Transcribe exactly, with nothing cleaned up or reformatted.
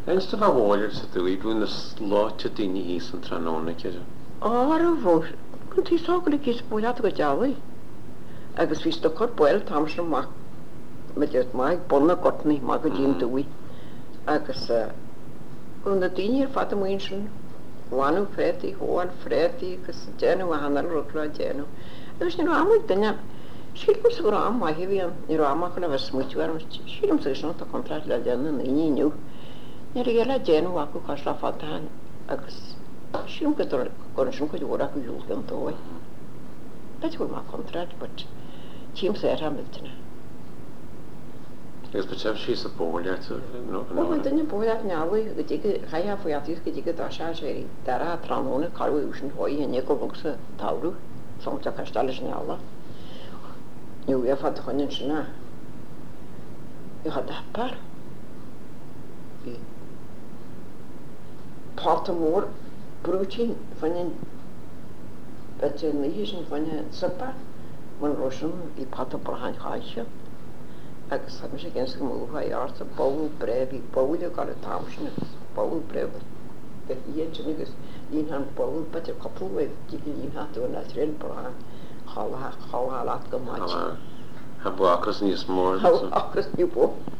Einst a bhóir sa dúí bún na sláte daoine híos an tróna ceir. Ar a bhór, chun tí ságail cís builead go dealaí. Agus bhí sto chur buil tam sem mac me dead maid bonna gotnaí má go dín dúí. Agus chun na daine ar fad amhain sin bhainú frétaí, hóin frétaí agus déanú a hanal rudra déanú. Agus ní rámhaid duine sílim sa go rám maithí bhíon ní rámach chuna bheith smúitiúar sílim sa sin tá contract le déanú na inniu. Ní a le déanú acu cos le fadtáin agus sílim go gon sin go dúra go dúil an dói. Beit bhfuil má contract, but tím sa ar hamiltainna. Gus be sí sa bóir Bhfuil duine builead nealaí go dtí chaá faoíos go dtí dá se sé dar a tróna carú sin hóí a go bhg sa táú samte caistáile neala. Níú bhé fad chuinn sinna i cha dapar. Bhí páta mór brútín fanin bete níhí sin fanine sapa man rosin í páta brahain chaise. Agus ha sé gin go múha art a bó bref í bóide gal tamsin bó bref agus lín han bó bet couple di lín hatú na trin bra chala chala go mai. Ha bu agus níos mór agus ní bó.